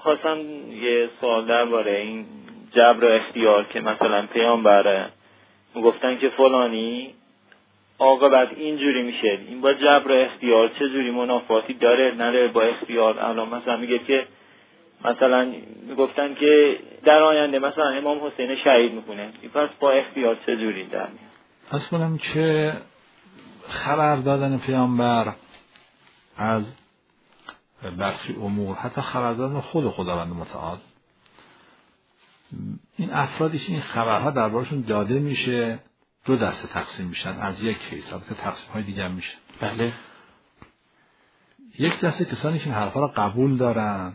خواستم یه سوال درباره این جبر و اختیار که مثلا پیامبر گفتن که فلانی آقا بعد اینجوری میشه، این با جبر و اختیار چه جوری منافاتی داره نداره با اختیار؟ الان مثلا میگه که مثلا میگفتن که در آینده مثلا امام حسین شهید میکنه، پس با اختیار چه جوری در میاد؟ اصلا که خبر دادن پیامبر از برخی امور، حتی خبر دادن خود خداوند متعال، این افرادیش این خبرها دربارشون داده میشه، دو دسته تقسیم میشن از یک کیس، البته تقسیم های دیگه هم میشه. بله. یک دسته کسانی که این حرفا رو قبول دارن،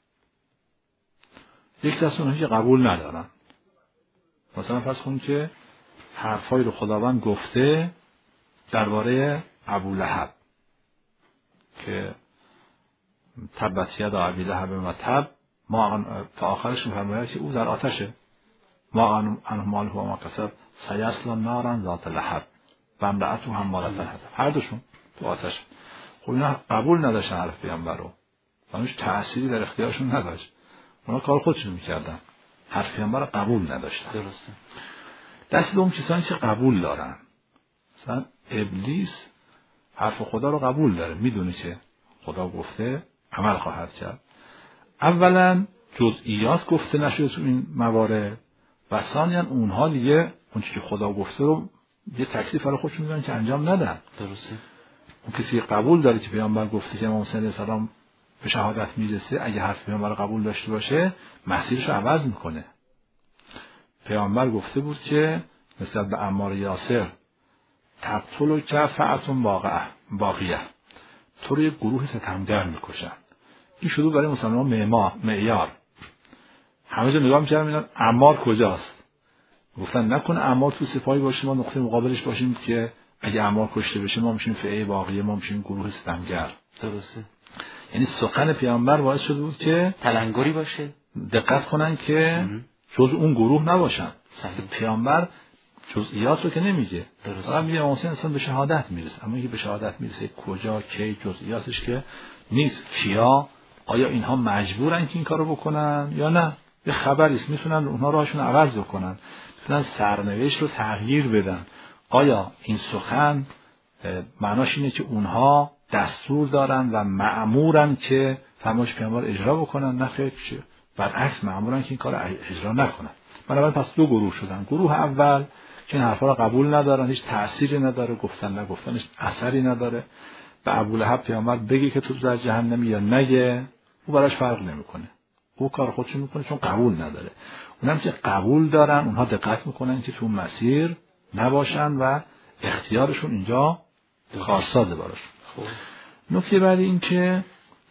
یک دسته اونهایی که قبول ندارن. مثلا فرض کن که حرفایی رو خداوند گفته درباره ابولهب که تبت یدا ابی لهب و تب، ما تا آخرش می‌فرماید که او در آتشه، ما انه ماله و ما کسب سیصلی نارا ذات لهب و امرأته حمالة الحطب، هر دوشون تو آتش. خب اینا قبول نداشتن حرف پیامبر رو، هیچ تأثیری در اختیارشون نداشت، اونا کار خودشون میکردن، حرف پیامبر رو قبول نداشتن. درسته. دست دوم کسانی که قبول دارن، مثلا ابلیس حرف خدا رو قبول داره، میدونه که خدا گفته عمل خواهد کرد. اولا جزئیات گفته نشده تو این موارد و ثانیا اونها دیگه اون چیزی که خدا گفته رو یه تکلیف برای خودشون میدونن که انجام ندن. درسته. اون کسی قبول داره که پیامبر گفته که امام حسین علیه السلام به شهادت میرسه، اگه حرف پیامبر رو قبول داشته باشه مسیرش رو عوض میکنه. پیامبر گفته بود که نسبت به عمار یاسر تقتل که فعتون باقیه، تو رو یک گروه ستمگر میکشن. این شروع برای مسلمان معیار، همه جا نگاه میکردن میدن عمار کجاست، گفتن نکنه عمار تو سپاهی باشه ما نقطه مقابلش باشیم که اگه عمار کشته بشه ما میشیم فئه باقیه، ما میشیم گروه ستمگر. درسته. یعنی سخن پیامبر باعث شده بود که تلنگری باشه، دقت کنن که جز اون گروه نباشن. پیامبر جزئیات رو که نمیگه، فقط میگه امام حسین اصلا به شهادت میرسه، اما اینکه به شهادت میرسه کجا کی جزئیاتش که نیست. کیا آیا اینها مجبورن که این کارو بکنن یا نه؟ یه خبری است، میتونن اونها راهشون عوض بکنن، میتونن سرنوشت رو تغییر بدن. آیا این سخن معناش اینه که اونها دستور دارن و مأمورن که فرمایش پیامبر اجرا بکنن؟ نه خیر، برعکس مأمورن که این کار اجرا نکنن. بنابراین پس دو گروه شدن. گروه اول که این حرفا رو قبول ندارن، هیچ تأثیری نداره، گفتن نگفتنش اثری نداره، به ابولهب پیامبر بگه که تو در جهنمی یا نگه، او براش فرق نمیکنه، او کار خودش میکنه چون قبول نداره. اونم که قبول دارن اونها دقت میکنن که تو مسیر نباشن و اختیارشون اینجا کارسازه براشون. نکته بعدی این که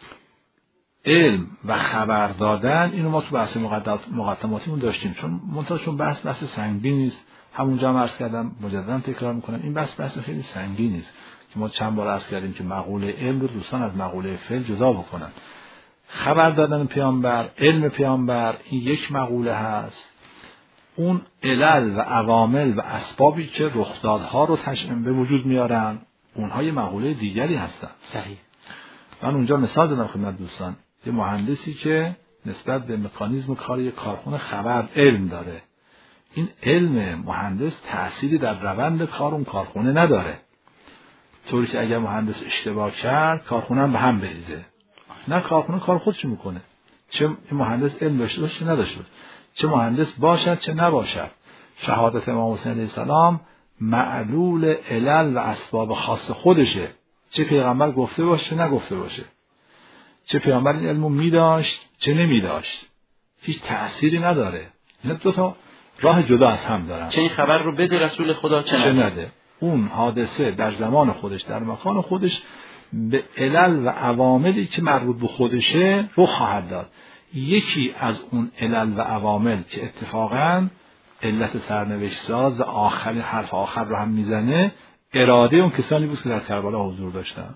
علم و خبر دادن، اینو ما تو بحث مقدماتیمون داشتیم، چون بحث سنگینی نیست. همونجا هم عرض کردم، مجددا تکرار میکنم، این بحث خیلی سنگینی نیست که ما چند بار عرض کردیم که مقوله علم رو دوستان از مقوله فعل جدا بکنن. خبر دادن پیامبر، علم پیامبر، این یک مقوله هست. اون علل و عوامل و اسبابی که رخدادها رو به وجود میارن، اونها یه مقوله دیگری هستن. صحیح. من اونجا مثال زدم خدمت دوستان، یه مهندسی که نسبت به مکانیزم کار یک کارخونه خبر علم داره، این علم مهندس تأثیری در روند کار اون کارخونه نداره، طوری که اگر مهندس اشتباه کرد کارخونه هم به هم بریزه. نه، کارخونه کار خودش میکنه، چه مهندس علم داشته باشه چه نداشته باشه، چه مهندس باشد چه نباشد. شهادت امام حسین علیه السلام معلول علل و اسباب خاص خودشه، چه پیغمبر گفته باشه چه نگفته باشه، چه پیغمبر این علمو میداشت چه نمیداشت، هیچ تأثیری نداره. اینا دو تا راه جدا از هم دارن، چه این خبر رو بده رسول خدا چه نده. اون حادثه در زمان خودش در مکان خودش به علل و عواملی که مربوط به خودشه رو خواهد داد. یکی از اون علل و عوامل که اتفاقاً علت سرنوشت ساز آخرین حرف آخر رو هم میزنه، اراده اون کسانی بود که در کربلا حضور داشتن.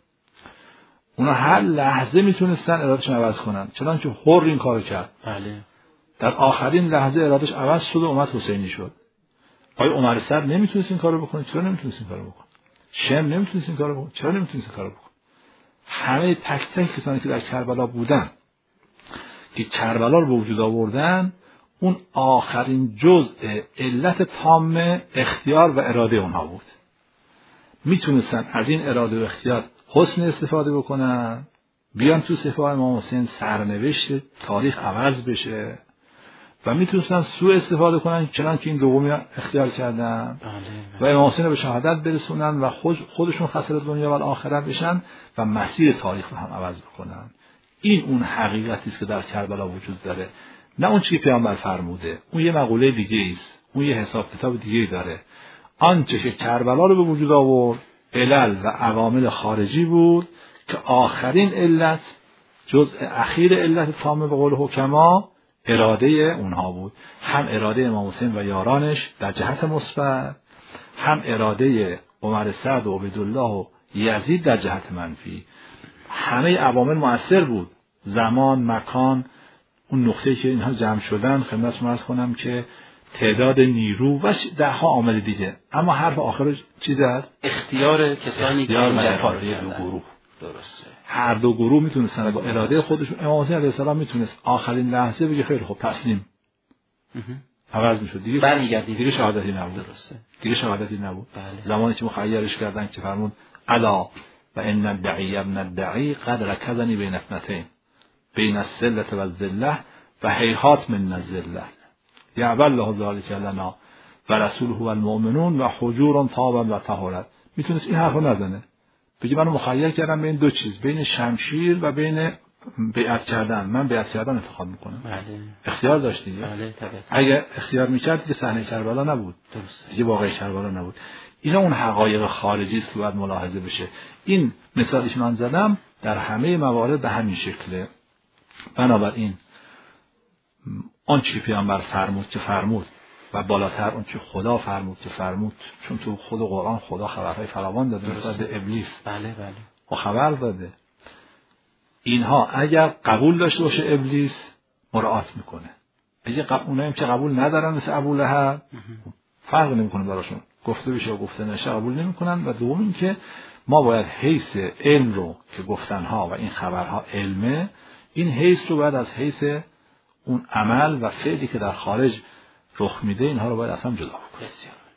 اونا هر لحظه میتونستن ارادهشون عوض کنن، چنانچه حر این کارو کرد. بله. در آخرین لحظه ارادهش عوض شد و اومد حسینی شد. آیا عمر سر نمیتونست این کارو بکنه؟ چرا نمیتونست این کارو بکنه؟ شم نمیتونست این کارو بکنه؟ چرا نمیتونست این کارو بکنه؟ همه تک تک کسانی که در کربلا بودن که کربلا رو به وجود آوردن اون آخرین جزء علت تام اختیار و اراده اونها بود. میتونستن از این اراده و اختیار حسن استفاده بکنن، بیان تو صفحه امام حسین سرنوشت تاریخ عوض بشه، و میتونستن سوء استفاده کنن چنان که این دومی اختیار کردن و امام حسین رو به شهادت برسونن و خودشون خسر دنیا و آخرت بشن و مسیر تاریخ رو هم عوض بکنن. این اون حقیقتی است که در کربلا وجود داره، نه اون چیزی که پیامبر فرموده. اون یه مقوله دیگه است، اون یه حساب کتاب دیگه داره. آنچه که کربلا رو به وجود آورد علل و عوامل خارجی بود که آخرین علت، جزء اخیر علت تامه به قول حکما، اراده اونها بود. هم اراده امام حسین و یارانش در جهت مثبت، هم اراده عمر سعد و عبیدالله و یزید در جهت منفی. همه عوامل مؤثر بود، زمان، مکان، اون نقطه‌ای که اینها جمع شدن. خدمتتون عرض کنم که تعداد نیرو و ده ها عامل دیگه. اما حرف آخر چیز است؟ اختیار کسانی که جفا دو گروه. درسته. هر دو گروه میتونستن با اراده خودشون. امام حسین علیه السلام میتونست آخرین لحظه بگه خیلی خوب تسلیم، عوض میشد دیگه، برمیگردید دیگه شهادتی نبود. درسته. دیگه شهادتی نبود. بله. زمانی که مخیرش کردن که فرمود الا و ان الدعی ابن الدعی قد رکزنی بین اثنتین بین الذله و الذله و هیهات من الذله یعبد الله ذلک لنا و رسوله و المؤمنون و حجور طابا و طهارت. میتونست این حرفو نزنه، بگی منو مخیر کردم بین دو چیز، بین شمشیر و بین بیعت کردن. من بیعت کردن انتخاب میکنم. بله. اختیار داشت دیگه. بله طبعا. اگر اختیار میکرد که صحنه کربلا نبود. درسته. دیگه واقعی کربلا نبود. اینا اون حقایق خارجی است که باید ملاحظه بشه. این مثالیش من زدم در همه موارد به همین شکله. بنابراین آنچه پیامبر فرمود که فرمود و بالاتر آنچه خدا فرمود که فرمود، چون تو خود قرآن خدا خبرهای فراوان داده نسبت به ابلیس. بله بله. و خبر داده اینها اگر قبول داشته باشه ابلیس مراعات میکنه. اگه اونایی که قبول ندارن مثل ابولهب فرق نمیکنه براشون، گفته بشه و گفته نشه قبول نمیکنن. و دوم این که ما باید حیث علم رو که گفتنها و این خبرها علمه، این حیث رو باید از حیث اون عمل و فعلی که در خارج رخ میده اینها رو باید اصلا جدا بکنیم.